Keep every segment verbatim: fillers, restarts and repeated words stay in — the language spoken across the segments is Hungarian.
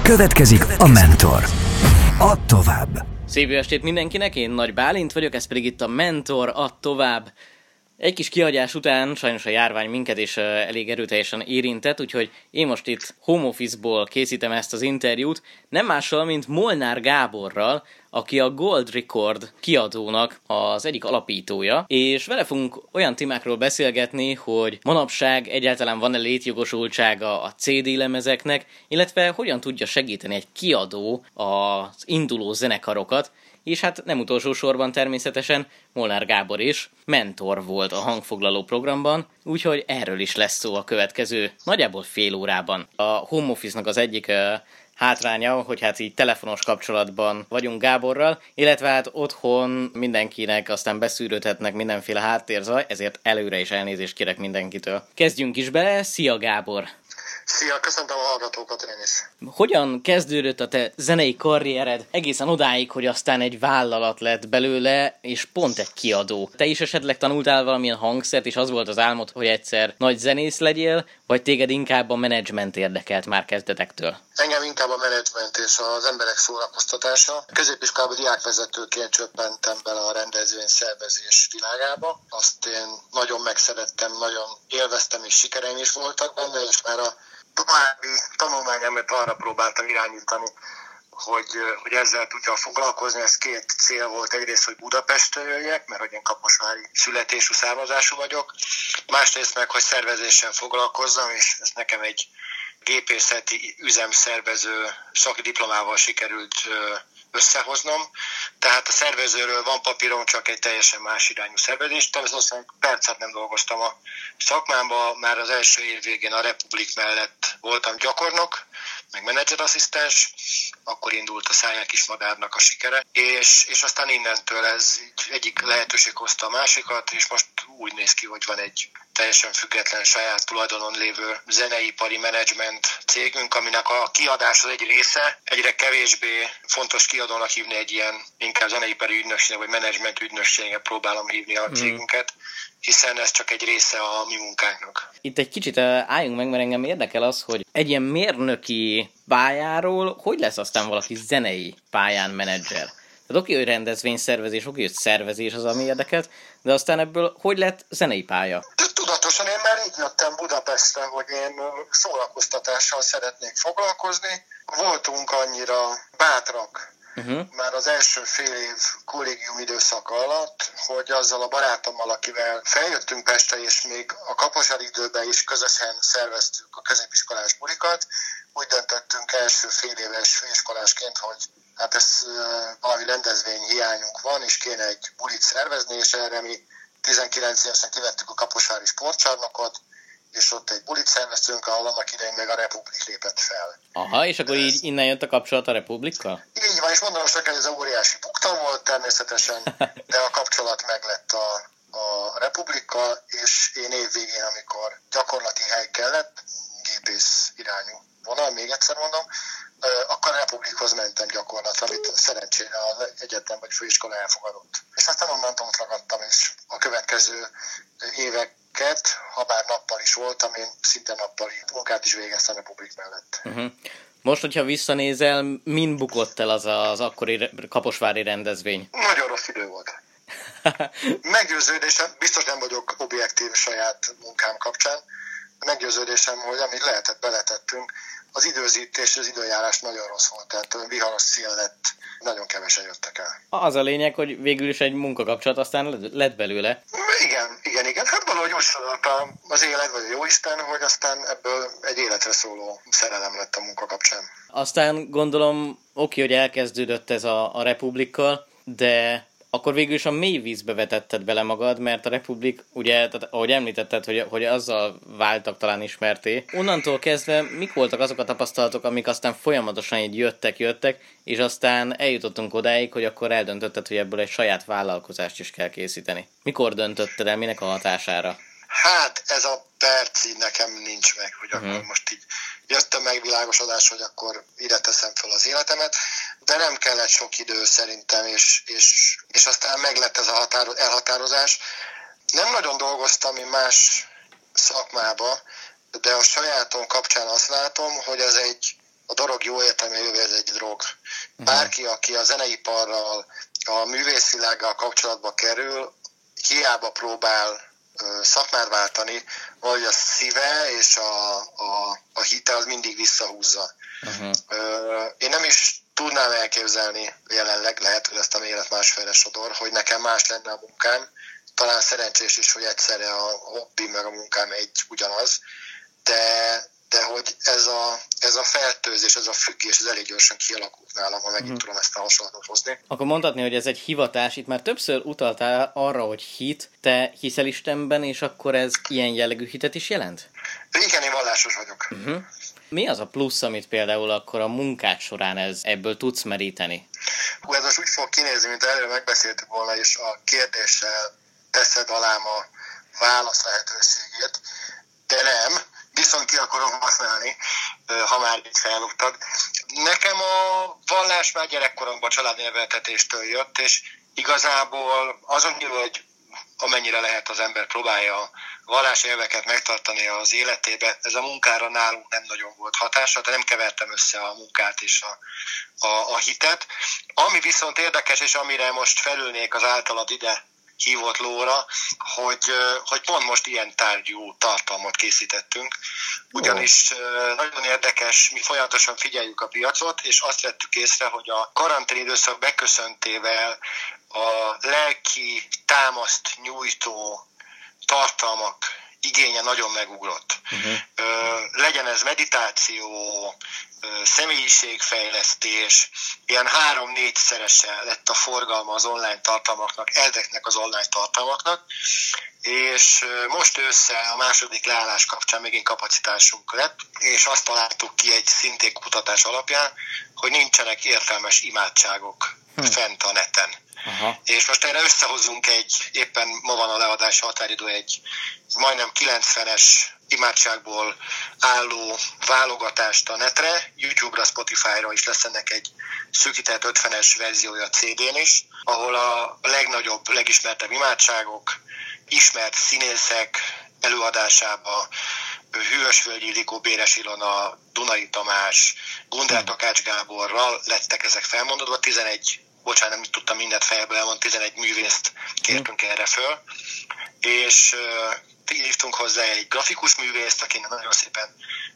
Következik a Mentor. Add tovább. Szép jó estét mindenkinek, én Nagy Bálint vagyok, ez pedig itt a Mentor, add tovább. Egy kis kihagyás után sajnos a járvány minket is elég erőteljesen érintett, úgyhogy én most itt home office-ból készítem ezt az interjút, nem mással, mint Molnár Gáborral, aki a Gold Record kiadónak az egyik alapítója, és vele fogunk olyan témákról beszélgetni, hogy manapság egyáltalán van-e létjogosultsága a cé dé lemezeknek, illetve hogyan tudja segíteni egy kiadó az induló zenekarokat, és hát nem utolsó sorban természetesen Molnár Gábor is mentor volt a hangfoglaló programban, úgyhogy erről is lesz szó a következő nagyjából fél órában. A home office-nak az egyik uh, hátránya, hogy hát így telefonos kapcsolatban vagyunk Gáborral, illetve hát otthon mindenkinek aztán beszűrődhetnek mindenféle háttérzaj, ezért előre is elnézést kérek mindenkitől. Kezdjünk is bele, szia Gábor! Szia, köszöntöm a hallgatókat én is. Hogyan kezdődött a te zenei karriered egészen odáig, hogy aztán egy vállalat lett belőle, és pont egy kiadó? Te is esetleg tanultál valamilyen hangszert, és az volt az álmod, hogy egyszer nagy zenész legyél, vagy téged inkább a menedzsment érdekelt már kezdetektől? Engem inkább a menedzsment és az emberek szórakoztatása. Középiskolában diákvezetőként csöppentem bele a rendezvényszervezés világába. Azt én nagyon megszerettem, nagyon élveztem, és sikereim is voltak benne, és már a további tanulmányomat arra próbáltam irányítani, hogy, hogy ezzel tudja foglalkozni. Ez két cél volt. Egyrészt, hogy Budapestre jöjjek, mert hogy én kaposvári születésű származású vagyok. Másrészt meg, hogy szervezéssel foglalkozzam, és ez nekem egy gépészeti üzemszervező szakdiplomával sikerült összehoznom. Tehát a szervezőről van papírom, csak egy teljesen más irányú szervezés. Természetesen percet nem dolgoztam a szakmámban, már az első év végén a Republik mellett voltam gyakornok, meg menedzserasszisztens, akkor indult a Száján Kismadárnak a sikere, és, és aztán innentől ez egyik lehetőség hozta a másikat, és most úgy néz ki, hogy van egy teljesen független, saját tulajdonon lévő zeneipari menedzsment cégünk, aminek a kiadás az egy része, egyre kevésbé fontos kiadónak hívni egy ilyen inkább zeneipari ügynökségnek, vagy menedzsment ügynökségnek próbálom hívni a cégünket, hiszen ez csak egy része a mi munkánknak. Itt egy kicsit álljunk meg, mert engem érdekel az, hogy egy ilyen mérnöki pályáról hogy lesz aztán valaki zenei pályán menedzser? Tehát oké, hogy rendezvényszervezés, oké, hogy szervezés az, ami érdekelt, de aztán ebből hogy lett zenei pálya? Tudatosan én már így jöttem Budapestre, hogy én szórakoztatással szeretnék foglalkozni. Voltunk annyira bátrak, uh-huh. már az első fél év kollégium időszak alatt, hogy azzal a barátommal, akivel feljöttünk Pestre, és még a kaposvári időben is közösen szerveztük a középiskolás bulikat, úgy döntöttünk első fél éves főiskolásként, hogy hát ez valami rendezvény hiányunk van, és kéne egy bulit szervezni, és erre mi tizenkilenc évesen kivettük a kaposvári sportcsarnokot, és ott egy bulit szerveztünk, ahol annak idején meg a Republik lépett fel. Aha, és akkor ez... így innen jött a kapcsolat a Republikkal? Így van, és mondom, hogy ez óriási bukta volt természetesen, de a kapcsolat meglett a, a Republikkal, és én év végén, amikor gyakorlati hely kellett, gépész irányú vonal, még egyszer mondom, akkor a Republikhoz mentem gyakorlatra, amit szerencsére az egyetem vagy főiskola elfogadott. És aztán onnantól ott ragadtam, és a következő éveket, ha bár nappal is voltam, én szinte nappali munkát is végeztem a Republik mellett. Uh-huh. Most, hogyha visszanézel, min bukott el az az akkori kaposvári rendezvény? Nagyon rossz idő volt. Meggyőződésem, biztos nem vagyok objektív saját munkám kapcsán, meggyőződésem, hogy amit lehetett, beletettünk. Az időzítés, az időjárás nagyon rossz volt, tehát viharos szél lett, nagyon kevesen jöttek el. Az a lényeg, hogy végül is egy munkakapcsolat aztán lett belőle. Igen, igen, igen. Hát valahogy úgy szólalt az élet, vagy a jóisten, hogy aztán ebből egy életre szóló szerelem lett a munka kapcsán. Aztán gondolom, oké, hogy elkezdődött ez a, a Republikkal, de akkor végül is a mély vízbe vetetted bele magad, mert a Republik, ugye, tehát, ahogy említetted, hogy, hogy azzal váltak talán ismerté. Onnantól kezdve mik voltak azok a tapasztalatok, amik aztán folyamatosan így jöttek, jöttek, és aztán eljutottunk odáig, hogy akkor eldöntötted, hogy ebből egy saját vállalkozást is kell készíteni. Mikor döntötted el, minek a hatására? Hát ez a perc így nekem nincs meg, hogy uh-huh. akkor most így jöttem megvilágosodás, hogy akkor ide teszem fel az életemet, de nem kellett sok idő szerintem, és, és, és aztán meglett ez a határo- elhatározás. Nem nagyon dolgoztam én más szakmába, de a sajátom kapcsán azt látom, hogy ez egy a dolog jó értelemben jövő, ez egy drog. Bárki, aki a zeneiparral, a művészvilággal kapcsolatba kerül, hiába próbál szakmát váltani, vagy a szíve és a, a, a hite az mindig visszahúzza. Uh-huh. Én nem is tudnám elképzelni jelenleg, lehet, hogy ezt a élet másfélre sodor, hogy nekem más lenne a munkám. Talán szerencsés is, hogy egyszerre a hobbi meg a munkám egy ugyanaz, de, de hogy ez a, ez a fertőzés, ez a függés, ez elég gyorsan kialakult nálam, ha megint uh-huh. tudom ezt a hasonlatot hozni. Akkor mondhatni, hogy ez egy hivatás, itt már többször utaltál arra, hogy hit, te hiszel Istenben, és akkor ez ilyen jellegű hitet is jelent? Igen, én vallásos vagyok. Uh-huh. Mi az a plusz, amit például akkor a munkád során ez, ebből tudsz meríteni? Hú, ez most úgy fog kinézni, mint előre megbeszéltük volna, és a kérdéssel teszed alám a válasz lehetőségét, de nem, viszont ki akarom használni, ha már így felrúgtad. Nekem a vallás már gyerekkoromban családneveltetéstől jött, és igazából azon kívül, hogy amennyire lehet az ember próbálja a vallási elveket megtartani az életébe, ez a munkára nálunk nem nagyon volt hatása, de nem kevertem össze a munkát és a, a, a hitet. Ami viszont érdekes, és amire most felülnék az általad ide hívott lóra, hogy, hogy pont most ilyen tárgyú tartalmat készítettünk. Ugyanis nagyon érdekes, mi folyamatosan figyeljük a piacot, és azt vettük észre, hogy a karantén időszak beköszöntével a lelki támaszt nyújtó tartalmak igénye nagyon megugrott. Uh-huh. Legyen ez meditáció, személyiségfejlesztés, ilyen három-négyszerese lett a forgalma az online tartalmaknak, ezeknek az online tartalmaknak, és most ősszel a második leállás kapcsán megint kapacitásunk lett, és azt találtuk ki egy szintén kutatás alapján, hogy nincsenek értelmes imádságok hm. fent a neten. Aha. És most erre összehozunk egy, éppen ma van a leadási határidő, egy majdnem kilencvenes imádságból álló válogatást a netre, YouTube-ra, Spotify-ra is lesz ennek egy szűkített ötvenes verziója cé dén is, ahol a legnagyobb, legismertebb imádságok, ismert színészek előadásába, Hűvösvölgyi Ildikó, Béres Ilona, Dunai Tamás, Gundel Takács Gáborral lettek ezek felmondva, tizenegy, bocsánat, nem tudtam mindent fejből elmondani, tizenegy művészt kértünk erre föl, és uh, hívtunk hozzá egy grafikus művészt, aki nagyon szépen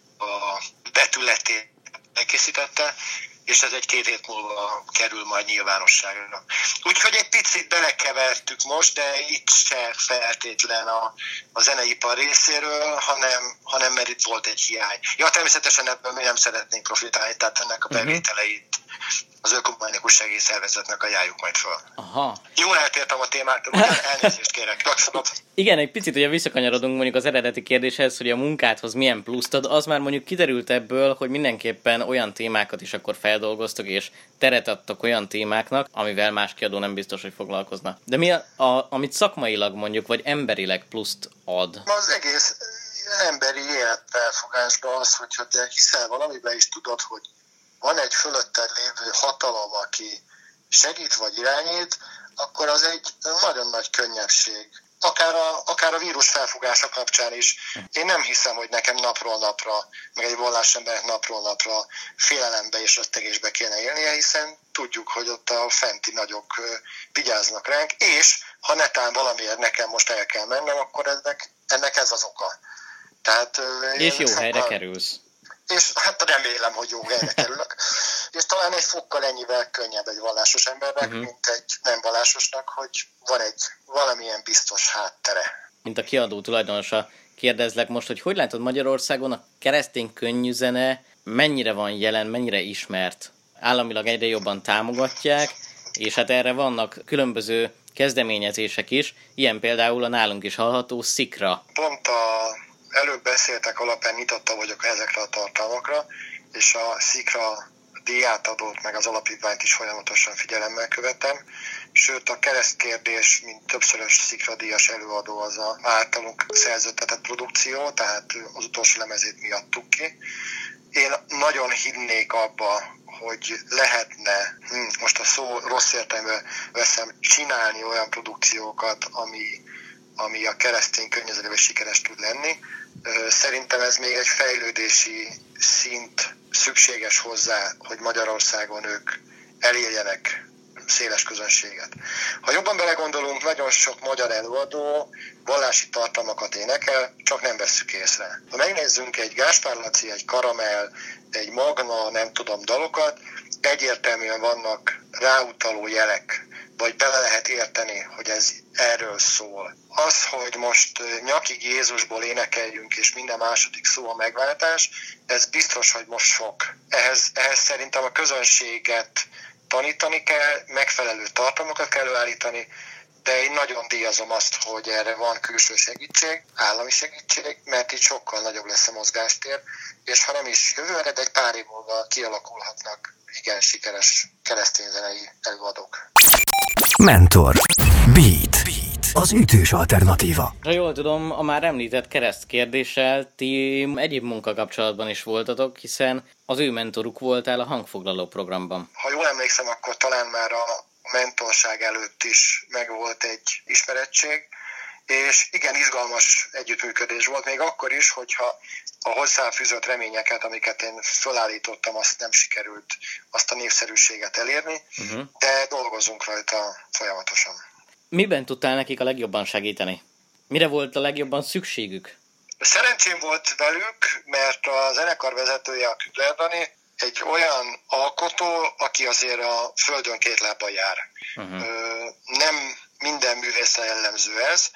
a betületét elkészítette, és ez egy két hét múlva kerül majd nyilvánosságra. Úgyhogy egy picit belekevertük most, de itt se feltétlen a, a zeneipar részéről, hanem, hanem mert itt volt egy hiány. Ja, természetesen ebből mi nem szeretnénk profitálni, tehát ennek a bevételeit az Ökumenikus Segélyszervezetnek ajánljuk majd föl. Aha. Jól eltértem a témától, elnézést kérek. Igen, egy picit ugye visszakanyarodunk mondjuk az eredeti kérdéshez, hogy a munkádhoz milyen pluszt ad, az már mondjuk kiderült ebből, hogy mindenképpen olyan témákat is akkor feldolgoztok, és teret adtok olyan témáknak, amivel más kiadó nem biztos, hogy foglalkozna. De mi a, a, amit szakmailag mondjuk, vagy emberileg pluszt ad? Az egész emberi életfelfogásban az, hogyha te hiszel valamiben is tudod, hogy van egy fölötted lévő hatalom, aki segít vagy irányít, akkor az egy nagyon nagy könnyebbség. Akár a, akár a vírus felfogása kapcsán is. Én nem hiszem, hogy nekem napról napra, meg egy vallásembernek napról napra félelembe és rettegésbe kéne élnie, hiszen tudjuk, hogy ott a fenti nagyok vigyáznak ránk, és ha netán valamiért nekem most el kell mennem, akkor ennek, ennek ez az oka. Tehát, és jó helyre a... kerülsz. És hát remélem, hogy jó helyre kerülök. És talán egy fokkal ennyivel könnyebb egy vallásos embernek, uh-huh. mint egy nem vallásosnak, hogy van egy valamilyen biztos háttere. Mint a kiadó tulajdonosa, kérdezlek most, hogy hogy látod Magyarországon a keresztény könnyűzene mennyire van jelen, mennyire ismert? Államilag egyre jobban támogatják, és hát erre vannak különböző kezdeményezések is, ilyen például a nálunk is hallható Szikra. Pont a előbb beszéltek alapján nyitotta vagyok ezekre a tartalmakra, és a Szikra díjátadót meg az alapítványt is folyamatosan figyelemmel követem. Sőt, a keresztkérdés, mint többszörös Szikra díjas előadó, az a általunk szerződtetett produkció, tehát az utolsó lemezét mi adtuk ki. Én nagyon hinnék abba, hogy lehetne, hm, most a szó rossz értelemben veszem, csinálni olyan produkciókat, ami, ami a keresztény környezetben sikeres tud lenni. Szerintem ez még egy fejlődési szint szükséges hozzá, hogy Magyarországon ők elérjenek széles közönséget. Ha jobban belegondolunk, nagyon sok magyar előadó vallási tartalmakat énekel, csak nem vesszük észre. Ha megnézzünk egy Gáspár Laci, egy Karamell, egy Magna, nem tudom, dalokat, egyértelműen vannak ráutaló jelek, vagy bele lehet érteni, hogy ez erről szól. Az, hogy most nyakig Jézusból énekeljünk, és minden második szó a megváltás, ez biztos, hogy most sok. Ehhez, ehhez szerintem a közönséget tanítani kell, megfelelő tartalmakat kell előállítani, de én nagyon díjazom azt, hogy erre van külső segítség, állami segítség, mert itt sokkal nagyobb lesz a mozgástér, és ha nem is jövőre, de egy pár év múlva kialakulhatnak igen sikeres keresztényzenei előadók. Mentor. Beat. Az ütős alternatíva. Ha jól tudom, a már említett kereszt kérdéssel ti egyéb munkakapcsolatban is voltatok, hiszen az ő mentoruk voltál a hangfoglaló programban. Ha jól emlékszem, akkor talán már a mentorság előtt is megvolt egy ismerettség, és igen, izgalmas együttműködés volt, még akkor is, hogyha a hozzáfűzött reményeket, amiket én fölállítottam, azt nem sikerült azt a népszerűséget elérni, uh-huh. de dolgozunk rajta folyamatosan. Miben tudtál nekik a legjobban segíteni? Mire volt a legjobban szükségük? Szerencsém volt velük, mert a zenekar vezetője, a Küdler Dani, egy olyan alkotó, aki azért a földön két lábbal jár. Uh-huh. Nem minden művészre jellemző ez,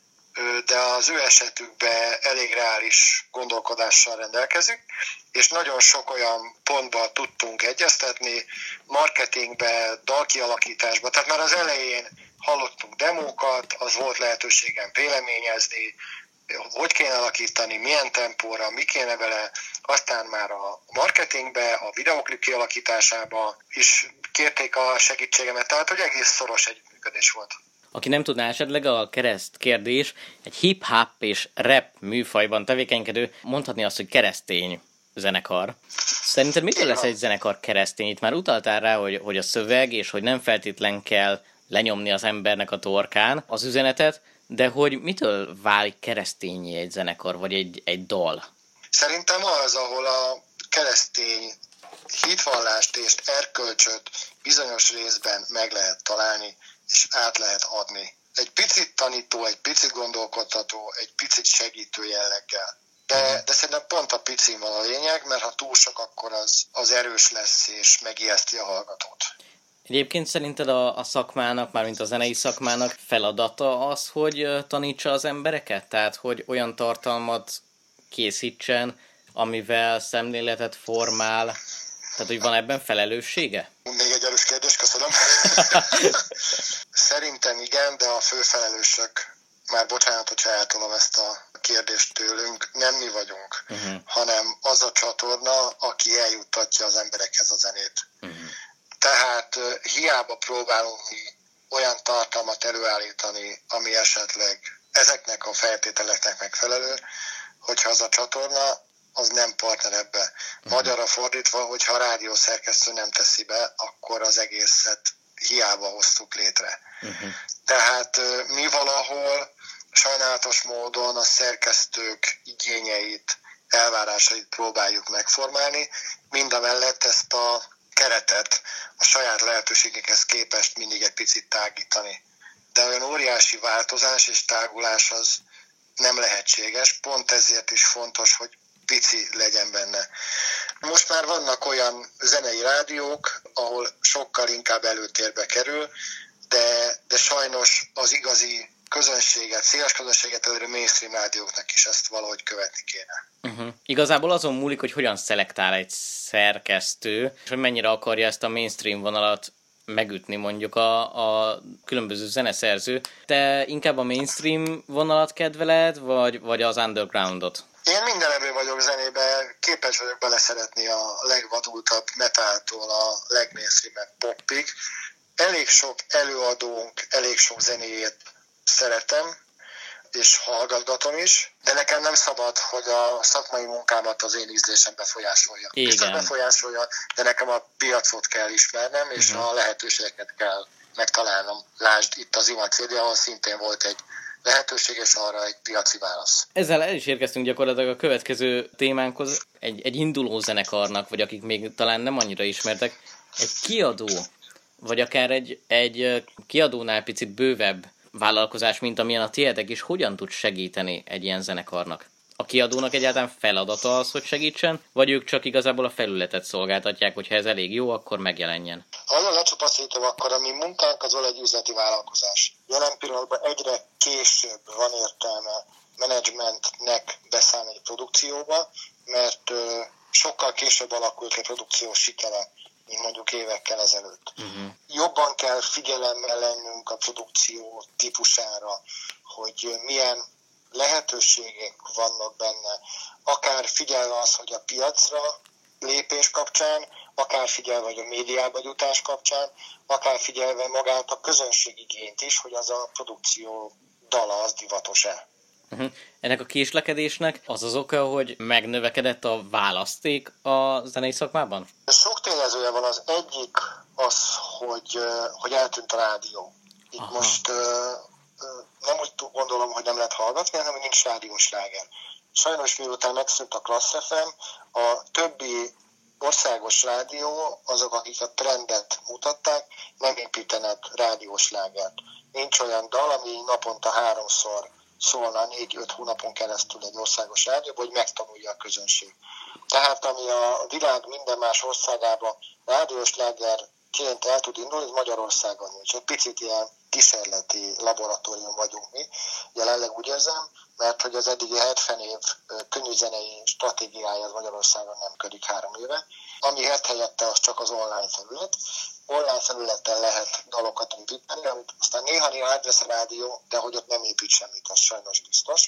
de az ő esetükben elég reális gondolkodással rendelkezik, és nagyon sok olyan pontban tudtunk egyeztetni, marketingbe, dalkialakításba, tehát már az elején hallottunk demókat, az volt lehetőségem véleményezni, hogy kéne alakítani, milyen tempóra, mi kéne vele, aztán már a marketingbe, a videoklip kialakításába is kérték a segítségemet, tehát hogy egész szoros együttműködés volt. Aki nem tudná, esetleg a kereszt kérdés, egy hip-hop és rap műfajban tevékenykedő, mondhatni azt, hogy keresztény zenekar. Szerinted mitől lesz egy zenekar keresztény? Itt már utaltál rá, hogy, hogy a szöveg, és hogy nem feltétlen kell lenyomni az embernek a torkán az üzenetet, de hogy mitől válik keresztényé egy zenekar, vagy egy, egy dal? Szerintem az, ahol a keresztény hitvallást és erkölcsöt bizonyos részben meg lehet találni, és át lehet adni. Egy picit tanító, egy picit gondolkodtató, egy picit segítő jelleggel. De, de szerintem pont a picin van a lényeg, mert ha túl sok, akkor az, az erős lesz, és megijeszti a hallgatót. Egyébként szerinted a, a szakmának, mármint a zenei szakmának feladata az, hogy tanítsa az embereket? Tehát, hogy olyan tartalmat készítsen, amivel szemléletet formál, tehát, hogy van ebben felelőssége? Még egy erős kérdés, köszönöm. Szerintem igen, de a főfelelősök, már bocsánat, hogyha eltolom ezt a kérdést tőlünk, nem mi vagyunk, uh-huh. hanem az a csatorna, aki eljuttatja az emberekhez a zenét. Uh-huh. Tehát hiába próbálunk mi olyan tartalmat előállítani, ami esetleg ezeknek a feltételeknek megfelelő, hogyha az a csatorna, az nem partner ebbe. Uh-huh. Magyarra fordítva, hogyha a rádiószerkesztő nem teszi be, akkor az egészet hiába hoztuk létre. Uh-huh. Tehát mi valahol sajnálatos módon a szerkesztők igényeit, elvárásait próbáljuk megformálni, mindamellett ezt a keretet a saját lehetőségekhez képest mindig egy picit tágítani. De olyan óriási változás és tágulás az nem lehetséges, pont ezért is fontos, hogy pici legyen benne. Most már vannak olyan zenei rádiók, ahol sokkal inkább előtérbe kerül, de, de sajnos az igazi közönséget, széles közönséget elérő mainstream rádióknak is ezt valahogy követni kéne. Uh-huh. Igazából azon múlik, hogy hogyan szelektál egy szerkesztő, és hogy mennyire akarja ezt a mainstream vonalat megütni mondjuk a, a különböző zeneszerző. Te inkább a mainstream vonalat kedveled, vagy, vagy az undergroundot? Én minden erő vagyok zenébe, képes vagyok beleszeretni a legvadultabb metáltól a legmainstreamebb popig. Elég sok előadónk, elég sok zenéjét szeretem, és hallgatgatom is, de nekem nem szabad, hogy a szakmai munkámat az én ízlésem befolyásolja. Igen. Biztos befolyásolja, de nekem a piacot kell ismernem, és uh-huh. a lehetőségeket kell megtalálnom. Lásd, itt az Ima cé dé, ahol szintén volt egy lehetőség, és arra egy piaci válasz. Ezzel el is érkeztünk gyakorlatilag a következő témánkhoz. Egy, egy induló zenekarnak, vagy akik még talán nem annyira ismertek, egy kiadó, vagy akár egy, egy kiadónál picit bővebb vállalkozás, mint amilyen a tiétek is, hogyan tud segíteni egy ilyen zenekarnak? A kiadónak egyáltalán feladata az, hogy segítsen, vagy ők csak igazából a felületet szolgáltatják, hogyha ez elég jó, akkor megjelenjen? Ha nagyon lecsupaszítom, akkor a mi munkánk az egy üzleti vállalkozás. Jelen pillanatban egyre később van értelme menedzsmentnek beszállni egy produkcióba, mert ö, sokkal később alakult egy produkció sikere, mint mondjuk évekkel ezelőtt. Uh-huh. Jobban kell figyelemmel lennünk a produkció típusára, hogy milyen lehetőségek vannak benne, akár figyelve az, hogy a piacra lépés kapcsán, akár figyelve hogy a médiába jutás kapcsán, akár figyelve magát a közönségigényt is, hogy az a produkció dala az divatos-e. Uh-huh. Ennek a késlekedésnek az az oka, hogy megnövekedett a választék a zenei szakmában? Sok tényezője van. Az egyik az, hogy, hogy eltűnt a rádió. Itt Aha. most nem úgy gondolom, hogy nem lehet hallgatni, hanem hogy nincs rádiós sláger. Sajnos miután megszűnt a Klassz ef em, a többi országos rádió, azok, akik a trendet mutatták, nem építenek rádiós slágert. Nincs olyan dal, ami naponta háromszor szólna négy-öt hónapon keresztül egy országos rádióban, hogy megtanulja a közönség. Tehát ami a világ minden más országában rádiós slágerként el tud indulni, ez Magyarországon nincs. Egy picit ilyen kísérleti laboratórium vagyunk mi, jelenleg úgy érzem, mert hogy az eddigi hetven év könnyűzenei stratégiája az Magyarországon nem ködik három éve. Ami helyette az csak az online felület. Online felületen lehet dalokat építeni, amit aztán néha-néha átvesz a rádió, de hogy ott nem épít semmit, az sajnos biztos.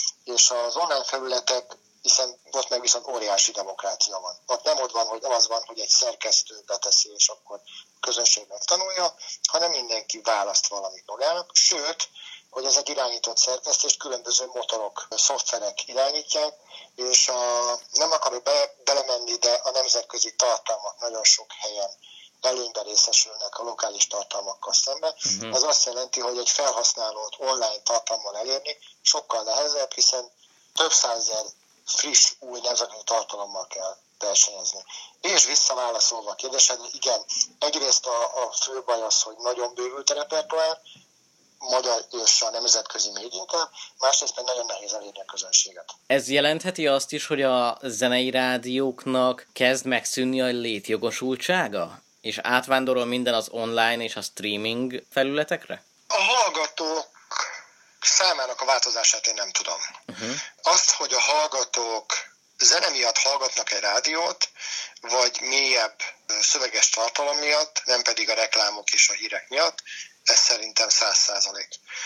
És az online felületek, hiszen ott meg viszont óriási demokrácia van. Ott nem ott van, hogy az van, hogy egy szerkesztő beteszi, és akkor közönség megtanulja, hanem mindenki választ valamit magának. Sőt, hogy ez egy irányított szerkesztés, különböző motorok, szoftverek irányítják, és a, nem akarok be, belemenni, de a nemzetközi tartalmak nagyon sok helyen előnyben részesülnek a lokális tartalmakkal szemben. Uh-huh. Ez azt jelenti, hogy egy felhasználót online tartalmal elérni sokkal nehezebb, hiszen több százezer friss, új nemzetközi tartalommal kell versenyezni. És visszaválaszolva a kérdésedre, igen, egyrészt a, a fő baj az, hogy nagyon bővült a repertoár, magyar és a nemzetközi médiumban, másrészt meg nagyon nehéz elérni a közönséget. Ez jelentheti azt is, hogy a zenei rádióknak kezd megszűnni a létjogosultsága? És átvándorol minden az online és a streaming felületekre? A hallgatók számának a változását én nem tudom. Uh-huh. Azt, hogy a hallgatók zene miatt hallgatnak egy rádiót, vagy mélyebb szöveges tartalom miatt, nem pedig a reklámok és a hírek miatt, ez szerintem száz százalék.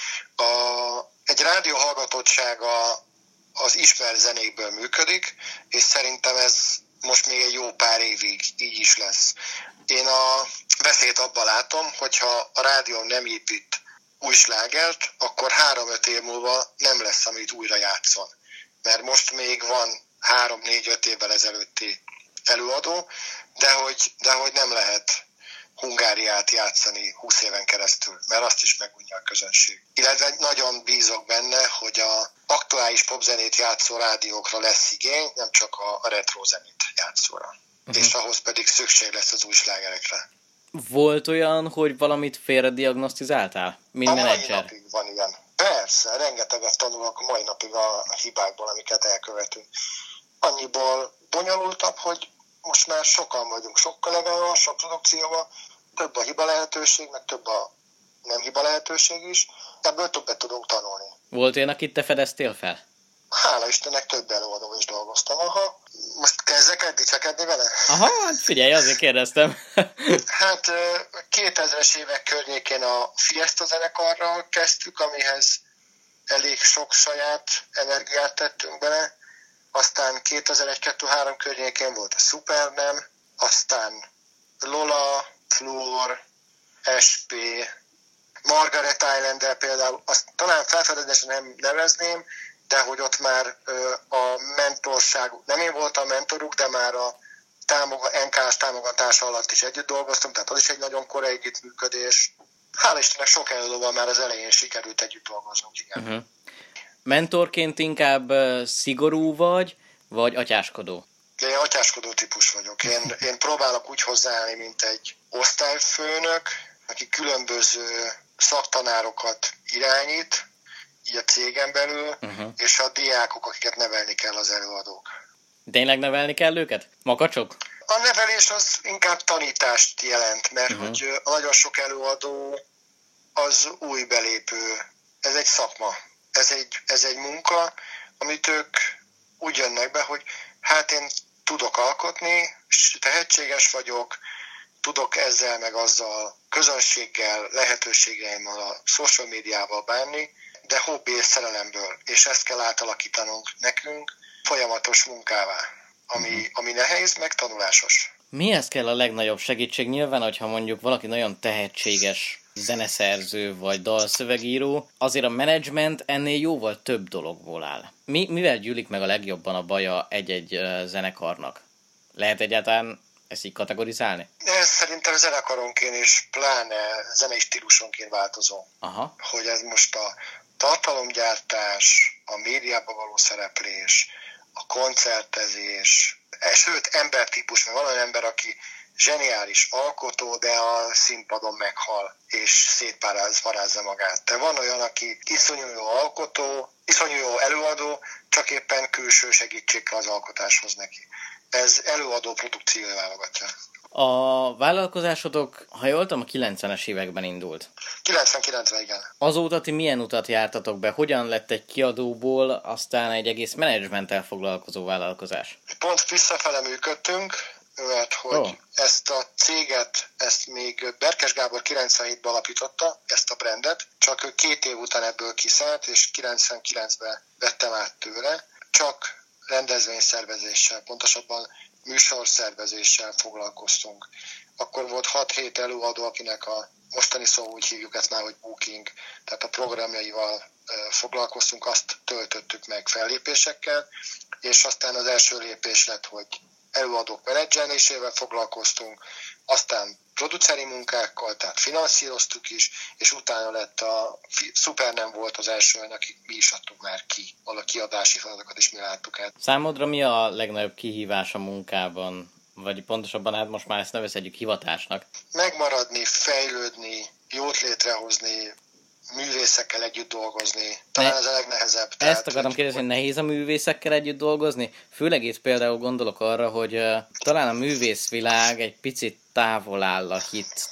Egy rádió hallgatottsága az ismert zenékből működik, és szerintem ez most még egy jó pár évig így is lesz. Én a veszélyt abban látom, hogyha a rádió nem épít új slágert, akkor három-öt év múlva nem lesz, amit újra játszon. Mert most még van három-négy-öt évvel ezelőtti előadó, de hogy, de hogy nem lehet Hungáriát játszani húsz éven keresztül, mert azt is megunja a közönség. Illetve nagyon bízok benne, hogy a aktuális popzenét játszó rádiókra lesz igény, nem csak a, a retro zenét játszóra. Uh-huh. És ahhoz pedig szükség lesz az új slágerekre. Volt olyan, hogy valamit félrediagnosztizáltál, mint a menedzser? mai napig van ilyen. Persze, rengeteget tanulok a mai napig a hibákból, amiket elkövetünk. Annyiból bonyolultabb, hogy most már sokan vagyunk, sokkal legalább, sok produkcióban, több a hiba lehetőség, meg több a nem hiba lehetőség is, ebből többet tudunk tanulni. Volt olyan, akit te fedeztél fel? Hála Istennek több előadó is dolgoztam, aha. Most kezdek el dicsekedni vele? Aha, hát figyelj, azért kérdeztem. Hát kétezres évek környékén a Fiesta zenekarral kezdtük, amihez elég sok saját energiát tettünk bele. Aztán kétezer-egy-kettő-három környékén volt a Supernem, aztán Lola, Flór, es pé, Margaret Islander például, azt talán felfedezésen nem nevezném, de hogy ott már ö, a mentorság, nem én voltam a mentoruk, de már a támogat, en ká es támogatása alatt is együtt dolgoztunk, tehát az is egy nagyon korai együttműködés. Hála Istennek sok előadóval már az elején sikerült együtt dolgoznunk, igen. Uh-huh. Mentorként inkább uh, szigorú vagy, vagy atyáskodó? Én atyáskodó típus vagyok. Én, én próbálok úgy hozzáállni, mint egy osztályfőnök, aki különböző szaktanárokat irányít, így a cégen belül, uh-huh. és a diákok, akiket nevelni kell az előadók. Tényleg nevelni kell őket? Makacsok? A nevelés az inkább tanítást jelent, mert uh-huh. hogy nagyon sok előadó az új belépő. Ez egy szakma, ez egy, ez egy munka, amit ők úgy jönnek be, hogy hát én tudok alkotni, tehetséges vagyok, tudok ezzel meg azzal közönséggel, lehetőségeimmel, a social médiával bánni, de hobbi és szerelemből, és ezt kell átalakítanunk nekünk folyamatos munkává, ami, ami nehéz, meg tanulásos. Mihez kell a legnagyobb segítség? Nyilván, hogyha mondjuk valaki nagyon tehetséges zeneszerző vagy dalszövegíró, azért a menedzsment ennél jóval több dologból áll. Mi, mivel gyűlik meg a legjobban a baja egy-egy uh, zenekarnak? Lehet egyáltalán ezt így kategorizálni? Ez szerintem zenekaronként és pláne zenei stílusonként változó. Aha. Hogy ez most a tartalomgyártás, a médiában való szereplés, a koncertezés, sőt embertípus, mert van olyan ember, aki zseniális alkotó, de a színpadon meghal, és szétparázza magát. De van olyan, aki iszonyú jó alkotó, iszonyú jó előadó, csak éppen külső segítségkel az alkotáshoz neki. Ez előadó produkciója válogatja. A vállalkozásotok, ha jól tudom, a kilencvenes években indult. kilencvenkilencben, igen. Azóta ti milyen utat jártatok be? Hogyan lett egy kiadóból aztán egy egész menedzsmenttel foglalkozó vállalkozás? Pont visszafele működtünk, mert hogy oh. ezt a céget, ezt még Berkes Gábor kilencvenhétben alapította, ezt a brandet, csak ő két év után ebből kiszállt, és kilencvenkilencben vettem át tőle, csak rendezvényszervezéssel, pontosabban műsorszervezéssel foglalkoztunk. Akkor volt hat-hét előadó, akinek a mostani szó úgy hívjuk ezt már, hogy booking, tehát a programjaival foglalkoztunk, azt töltöttük meg fellépésekkel, és aztán az első lépés lett, hogy előadók menedzselésével foglalkoztunk, aztán produceri munkákkal, tehát finanszíroztuk is, és utána lett a Szuper nem volt az első, akik mi is adtuk már ki, a kiadási feladatokat is mi láttuk el. Számodra mi a legnagyobb kihívás a munkában? Vagy pontosabban hát most már ezt nevezhetjük hivatásnak. Megmaradni, fejlődni, jót létrehozni, művészekkel együtt dolgozni. Talán ne, ez a legnehezebb. Ezt tehát, akarom kérdezni, hogy nehéz a művészekkel együtt dolgozni? Főleg itt például gondolok arra, hogy uh, talán a művészvilág egy picit távol áll a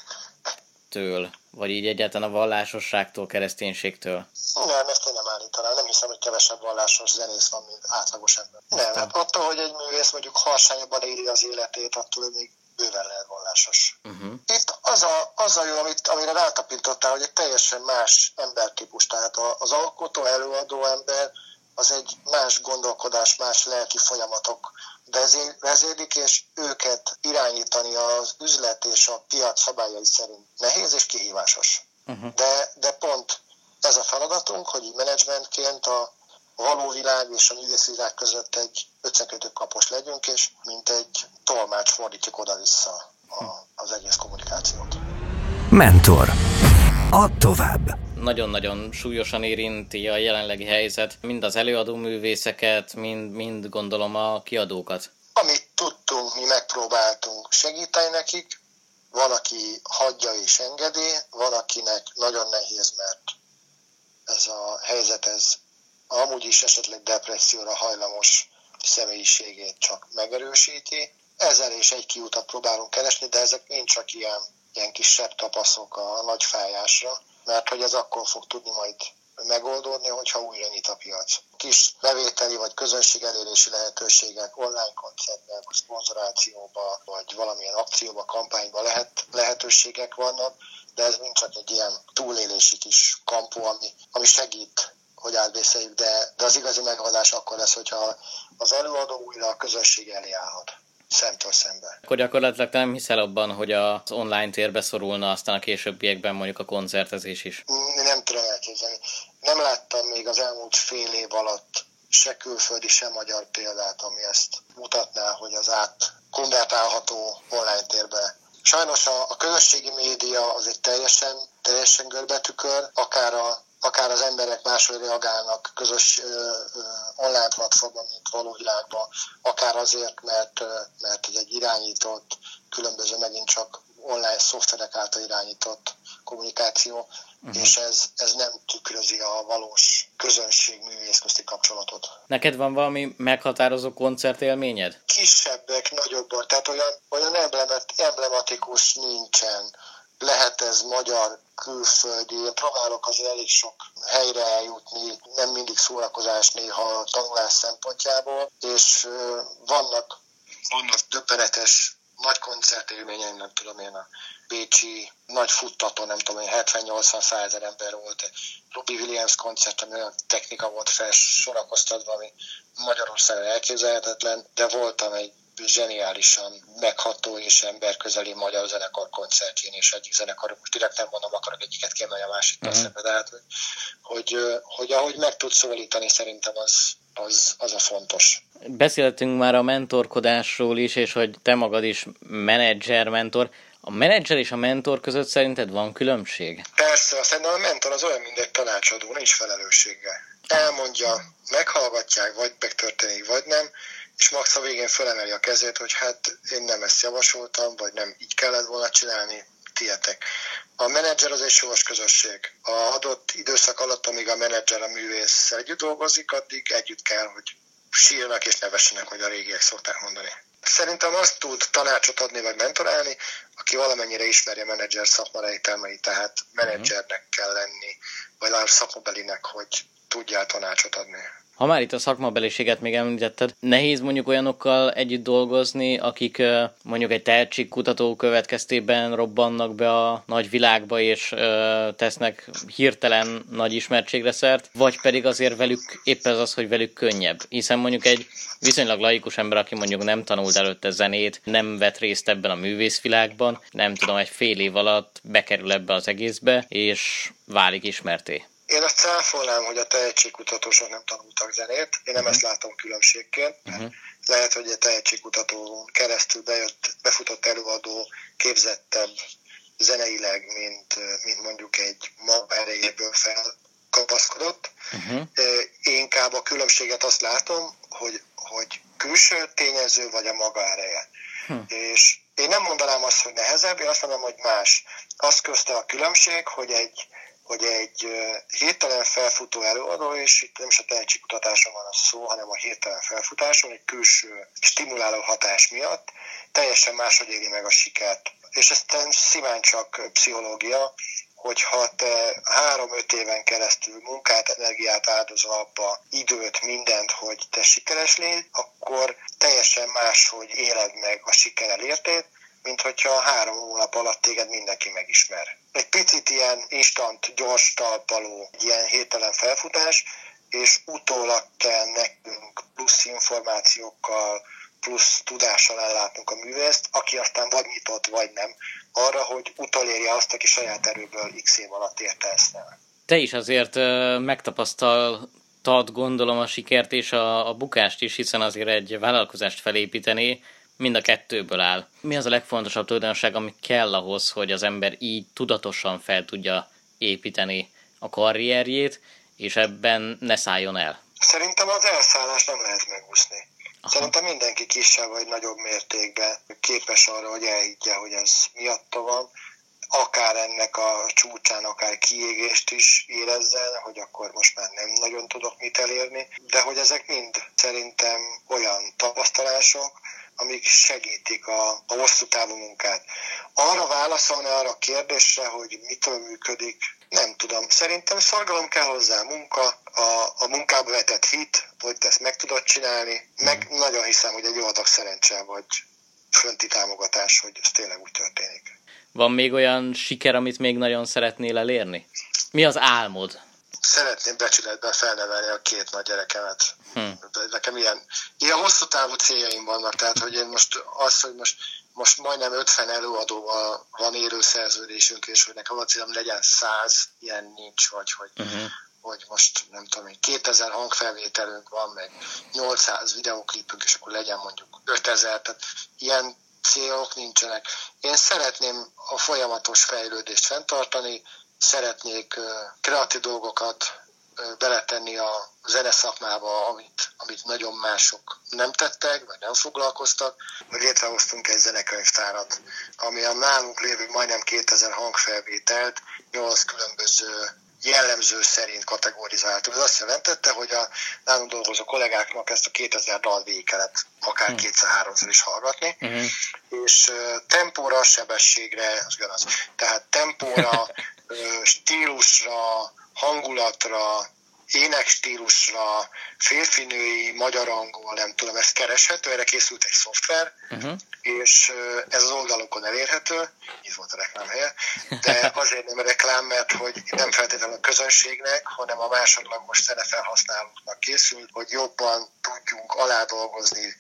hittől, vagy így egyáltalán a vallásosságtól, kereszténységtől. Nem, ezt én nem állítanám. Nem hiszem, hogy kevesebb vallásos zenész van, mint átlagos ember. Nem, hát attól, hogy egy művész mondjuk harsányabban éli az életét, attól még bőven lehet vallásos. Uh-huh. Itt az a, az a jó, amit, amire rátapintottál, hogy egy teljesen más embertípus, tehát az alkotó, előadó ember, az egy más gondolkodás, más lelki folyamatok vezérlik, és őket irányítani az üzlet és a piac szabályai szerint nehéz és kihívásos. Uh-huh. De, de pont ez a feladatunk, hogy így menedzsmentként a való világ és a művész világ között egy összekötő kapos legyünk, és mint egy tolmács fordítjuk oda-vissza a, az egész kommunikációt. Mentor. Add tovább. Nagyon-nagyon súlyosan érinti a jelenlegi helyzet mind az előadó művészeket, mind, mind gondolom a kiadókat. Amit tudtunk, mi megpróbáltunk segíteni nekik. Van, aki hagyja és engedi, van, akinek nagyon nehéz, mert ez a helyzet, ez amúgy is esetleg depresszióra hajlamos személyiségét csak megerősíti. Ezzel és egy kiutat próbálunk keresni, de ezek mind csak ilyen, ilyen kis sebb tapaszok a nagy fájásra, mert hogy ez akkor fog tudni majd megoldódni, hogyha újra nyit a piac. Kis bevételi vagy közönség elérési lehetőségek online koncertben, vagy szponzorációban, vagy valamilyen akcióban, kampányban lehet, lehetőségek vannak, de ez mind csak egy ilyen túlélési kis kampó, ami, ami segít, hogy átbeszéljük, de, de az igazi megoldás akkor lesz, hogyha az előadó újra a közösség elé állhat, szemtől szembe. Akkor gyakorlatilag te nem hiszel abban, hogy az online térbe szorulna aztán a későbbiekben mondjuk a koncertezés is? Nem tudom elképzelni. Nem láttam még az elmúlt fél év alatt se külföldi, se magyar példát, ami ezt mutatná, hogy az átkonvertálható online térbe Sajnos a, a közösségi média az egy teljesen, teljesen görbetükör, akár a akár az emberek máshogy reagálnak közös ö, ö, online platformon, mint való világban, akár azért, mert, ö, mert ez egy irányított, különböző megint csak online szoftverek által irányított kommunikáció, uh-huh. és ez, ez nem tükrözi a valós közönség-művész közti kapcsolatot. Neked van valami meghatározó koncertélményed? Kisebbek, nagyobbak, tehát olyan, olyan emblemat, emblematikus nincsen. Lehet ez magyar, külföldi, én próbálok azért elég sok helyre eljutni, nem mindig szórakozás, néha tanulás szempontjából, és vannak, vannak döbbenetes nagy koncertélményeim, nem tudom én, a bécsi nagy futtató, nem tudom én, hetven-nyolcvan-százezer ember volt, Robbie Williams koncerten olyan technika volt felsorakoztatva, ami Magyarországon elképzelhetetlen, de voltam egy zseniálisan megható és emberközeli magyar zenekar koncertjén, és egyik zenekar, most direkt nem mondom, akarok egyiket kiemelni a másik uh-huh. eszembe, de hát, hogy, hogy, hogy ahogy meg tud szólítani, szerintem az, az, az a fontos. Beszéltünk már a mentorkodásról is, és hogy te magad is menedzser-mentor. A menedzser és a mentor között szerinted van különbség? Persze, szerintem a mentor az olyan, mint egy tanácsadó, nincs felelőssége. Elmondja, meghallgatják, vagy megtörténik, vagy nem, és max a végén felemeli a kezét, hogy hát én nem ezt javasoltam, vagy nem így kellett volna csinálni, tietek. A menedzser az egy sors közösség. A adott időszak alatt, amíg a menedzser a művész együtt dolgozik, addig együtt kell, hogy sírnak és nevessenek, hogy a régiek szokták mondani. Szerintem azt tud tanácsot adni, vagy mentorálni, aki valamennyire ismeri a menedzser szakma rejtelmeit, tehát menedzsernek kell lenni, vagy legalább szakmabelinek, hogy tudjál tanácsot adni. Ha már itt a szakmabeliséget még említetted, nehéz mondjuk olyanokkal együtt dolgozni, akik mondjuk egy tehetségkutató következtében robbannak be a nagy világba, és tesznek hirtelen nagy ismertségre szert, vagy pedig azért velük épp ez az, hogy velük könnyebb. Hiszen mondjuk egy viszonylag laikus ember, aki mondjuk nem tanult előtte zenét, nem vett részt ebben a művészvilágban, nem tudom, egy fél év alatt bekerül ebbe az egészbe, és válik ismerté. Én azt cáfolnám, hogy a tehetségkutatósok nem tanultak zenét. Én nem uh-huh. ezt látom különbségként. Uh-huh. Lehet, hogy a tehetségkutatón keresztül bejött, befutott előadó képzettebb zeneileg, mint, mint mondjuk egy maga erejéből felkapaszkodott. Uh-huh. Én inkább a különbséget azt látom, hogy, hogy külső tényező vagy a maga ereje. Uh-huh. És én nem mondanám azt, hogy nehezebb, én azt mondom, hogy más. Az közte a különbség, hogy egy hogy egy hirtelen felfutó előadó, és itt nem is a tehetségkutatáson van a szó, hanem a hirtelen felfutáson, egy külső stimuláló hatás miatt teljesen máshogy éli meg a sikert. És ez szimán csak pszichológia, hogyha te három-öt éven keresztül munkát, energiát áldozol abba, időt, mindent, hogy te sikeres légy, akkor teljesen máshogy éled meg a siker elértét, mint hogyha három hónap alatt téged mindenki megismer. Egy picit ilyen instant, gyors talpaló, ilyen hirtelen felfutás, és utólag kell nekünk plusz információkkal, plusz tudással ellátnunk a művészt, aki aztán vagy nyitott, vagy nem, arra, hogy utolérje azt, aki saját erőből x év alatt érte ezt el. Te is azért uh, megtapasztaltad, gondolom, a sikert és a, a bukást is, hiszen azért egy vállalkozást felépíteni mind a kettőből áll. Mi az a legfontosabb tulajdonság, ami kell ahhoz, hogy az ember így tudatosan fel tudja építeni a karrierjét, és ebben ne szálljon el? Szerintem az elszállás nem lehet megúszni. Aha. Szerintem mindenki kisebb vagy nagyobb mértékben képes arra, hogy elhiggye, hogy ez miatta van, akár ennek a csúcsán, akár kiégést is érezzen, hogy akkor most már nem nagyon tudok mit elérni, de hogy ezek mind szerintem olyan tapasztalások, amik segítik a, a hosszú távú munkát. Arra válaszolni arra a kérdésre, hogy mitől működik, nem tudom. Szerintem szorgalom kell hozzá, munka, a, a munkába vetett hit, hogy te ezt meg tudod csinálni, meg mm. nagyon hiszem, hogy egy jó adag szerencse vagy fönti támogatás, hogy ez tényleg úgy történik. Van még olyan siker, amit még nagyon szeretnél elérni? Mi az álmod? Szeretném becsületben felnevelni a két nagy gyerekemet. Hmm. Nekem ilyen, ilyen hosszú távú céljaim vannak, tehát hogy én most az, hogy most, most majdnem ötven előadóval van élő szerződésünk, és hogy nekem a célom legyen száz, ilyen nincs, vagy hogy, uh-huh. hogy most nem tudom én, kétezer hangfelvételünk van, meg nyolcszáz videóklipünk, és akkor legyen mondjuk ötezer, tehát ilyen célok nincsenek. Én szeretném a folyamatos fejlődést fenntartani, szeretnék kreatív dolgokat beletenni a zeneszakmába, amit, amit nagyon mások nem tettek, vagy nem foglalkoztak, hogy létrehoztunk egy zenekönyvtárat, ami a nálunk lévő majdnem kétezer hangfelvételt nyolc különböző jellemző szerint kategorizáltuk. Ez azt jelentette, hogy a nálunk dolgozó kollégáknak ezt a kétezer dalt végig kellett akár hmm. kétszer-háromszor is hallgatni, uh-huh. és uh, tempóra, sebességre, az ugyanaz. Tehát tempóra, uh, stílusra, hangulatra, énekstílusra, férfinői, magyar angol, nem tudom, ez kereshető, erre készült egy szoftver, uh-huh. és ez az oldalokon elérhető, így volt a reklámhelye, de azért nem reklám, mert hogy nem feltétlenül a közönségnek, hanem a másodlagos zenefelhasználóknak készült, hogy jobban tudjunk aládolgozni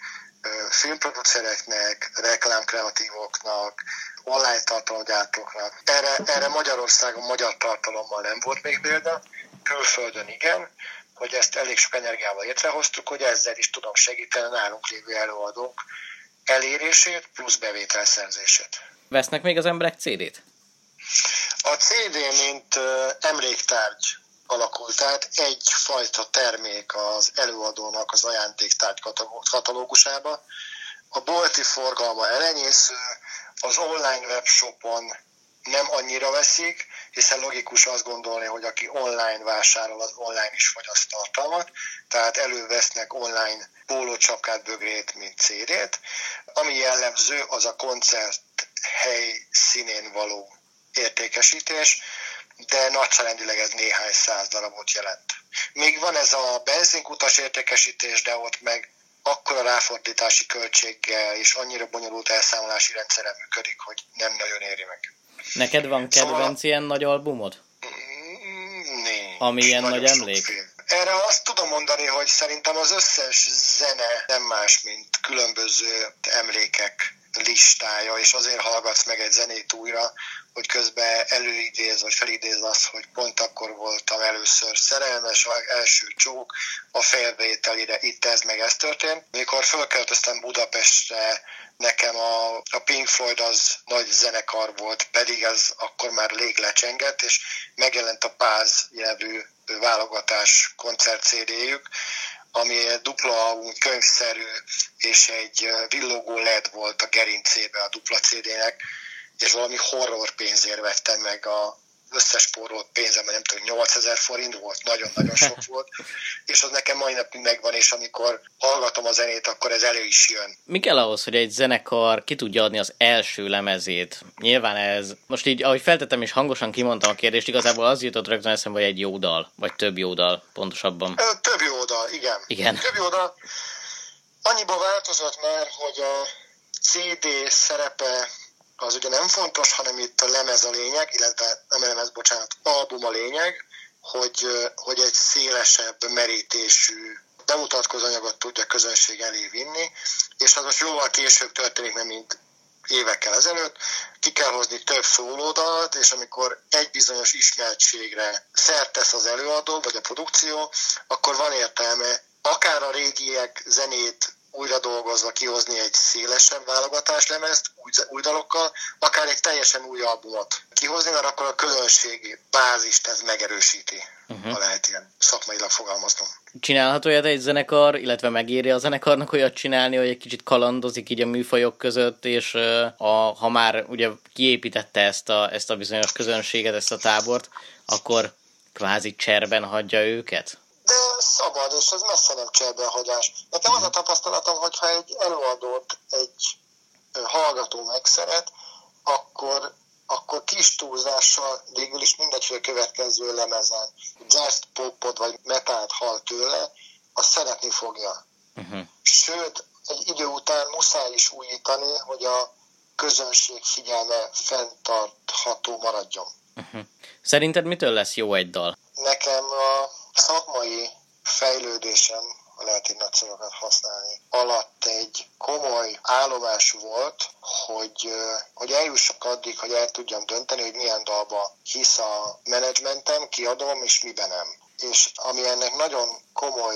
filmproducereknek, reklámkreatívoknak, online tartalomgyártóknak. Erre, erre Magyarországon magyar tartalommal nem volt még példa, külföldön igen, hogy ezt elég sok energiával létrehoztuk, hogy ezzel is tudom segíteni a nálunk lévő előadók elérését plusz bevételszerzését. Vesznek még az emberek cé dét? A cé dé, mint uh, emléktárgy alakult át, egyfajta termék az előadónak az ajándéktárgy katalógusába. A bolti forgalma elenyésző, az online webshopon nem annyira veszik, hiszen logikus azt gondolni, hogy aki online vásárol, az online is fogyaszt tartalmat, tehát elővesznek online pólócsapkát, bögrét, mint cé dét. Ami jellemző, az a koncert hely színén való értékesítés, de nagyságrendileg ez néhány száz darabot jelent. Még van ez a benzinkutas értékesítés, de ott meg akkora ráfordítási költséggel és annyira bonyolult elszámolási rendszerrel működik, hogy nem nagyon éri meg. Neked van kedvenc szóval, ilyen nagy albumod? Nincs. Ami ilyen nagy emlék? Sokféle. Erre azt tudom mondani, hogy szerintem az összes zene nem más, mint különböző emlékek listája, és azért hallgatsz meg egy zenét újra, hogy közben előidéz, vagy felidéz azt, hogy pont akkor voltam először szerelmes, az első csók, a felvételire itt ez meg ez történt. Mikor fölköltöztem Budapestre, nekem a, a Pink Floyd az nagy zenekar volt, pedig ez akkor már rég lecsengett, és megjelent a Páz nevű válogatás koncert cé déjük, ami egy dupla album, könyvszerű, és egy villogó led volt a gerincébe a dupla cé dének, és valami horror pénzért vettem meg a összes spórolt pénzem, nem tudom, nyolcezer forint volt, nagyon-nagyon sok volt, és az nekem mai napig megvan, és amikor hallgatom a zenét, akkor ez elő is jön. Mi kell ahhoz, hogy egy zenekar ki tudja adni az első lemezét? Nyilván ez, most így, ahogy feltettem és hangosan kimondtam a kérdést, igazából az jutott rögtön eszembe, hogy egy jó dal, vagy több jó dal, pontosabban. Ö, több jó dal, igen. igen. Több jó dal. Annyiba változott már, hogy a cé dé szerepe az ugye nem fontos, hanem itt a lemez a lényeg, illetve nem a lemez, bocsánat, album a lényeg, hogy, hogy egy szélesebb merítésű bemutatkozó anyagot tudja közönség elé vinni, és az most jóval később történik, mert mint évekkel ezelőtt, ki kell hozni több szólódalt, és amikor egy bizonyos ismertségre szert tesz az előadó, vagy a produkció, akkor van értelme akár a régiek zenét újra dolgozva kihozni egy szélesebb válogatáslemezt, új, új dalokkal, akár egy teljesen új albumot kihozni, mert akkor a közönségi bázist ez megerősíti, uh-huh. ha lehet ilyen szakmailag fogalmaznom. Csinálható olyat egy zenekar, illetve megéri a zenekarnak olyat csinálni, hogy egy kicsit kalandozik így a műfajok között, és a, ha már ugye kiépítette ezt a, ezt a bizonyos közönséget, ezt a tábort, akkor kvázi cserben hagyja őket? De szabad, és ez messze nem cserbenhagyás. Nekem az a tapasztalatom, hogyha egy előadót egy hallgató megszeret, akkor, akkor kis túlzással végül is mindegy, hogy a következő lemezen jazz, popot vagy metált hall tőle, azt szeretni fogja. Uh-huh. Sőt, egy idő után muszáj is újítani, hogy a közönség figyelme fenntartható maradjon. Uh-huh. Szerinted mitől lesz jó egy dal? Nekem a szakmai fejlődésem, ha lehet így nagy szavakat használni, alatt egy komoly állomás volt, hogy, hogy eljussak addig, hogy el tudjam dönteni, hogy milyen dalba hisz a menedzsmentem, kiadom, és miben nem. És ami ennek nagyon komoly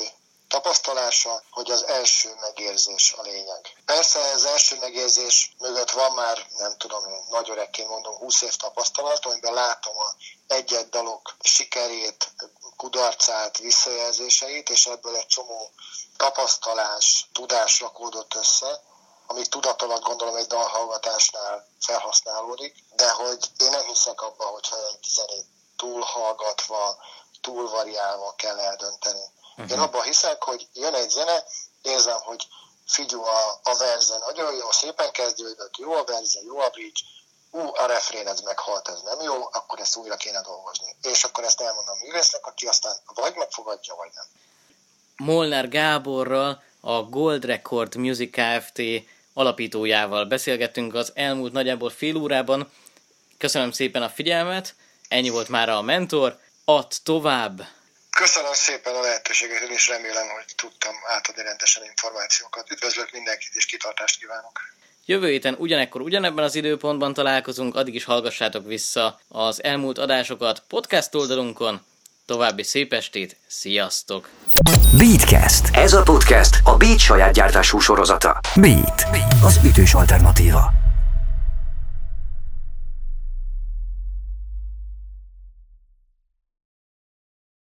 tapasztalása, hogy az első megérzés a lényeg. Persze az első megérzés mögött van már, nem tudom én, nagy öregként mondom, húsz év tapasztalat, amiben látom a egy-egy dalok sikerét, kudarcát, visszajelzéseit, és ebből egy csomó tapasztalás, tudás rakódott össze, ami tudat alatt gondolom egy dalhallgatásnál felhasználódik, de hogy én nem hiszek abba, hogyha egy zenét túlhallgatva, túlvariálva kell eldönteni. Uh-huh. Én abban hiszek, hogy jön egy zene, érzem, hogy figyú, a, a verze nagyon jó, szépen kezdődött, jó a verze, jó a bridge, ú, a refrén ez meghalt, ez nem jó, akkor ezt újra kéne dolgozni. És akkor ezt elmondom művésznek, aki aztán vagy megfogadja, vagy nem. Molnár Gáborral, a Gold Record Music Kft. Alapítójával beszélgettünk az elmúlt nagyjából fél órában. Köszönöm szépen a figyelmet, ennyi volt már a Mentor, add tovább! Köszönöm szépen a lehetőséget, és remélem, hogy tudtam átadni rendesen információkat. Üdvözlök mindenkit, és kitartást kívánok! Jövő héten ugyanekkor ugyanebben az időpontban találkozunk, addig is hallgassátok vissza az elmúlt adásokat podcast oldalunkon. További szép estét, sziasztok! Beatcast. Ez a podcast a Beat saját gyártású sorozata. Beat, az ütős alternatíva.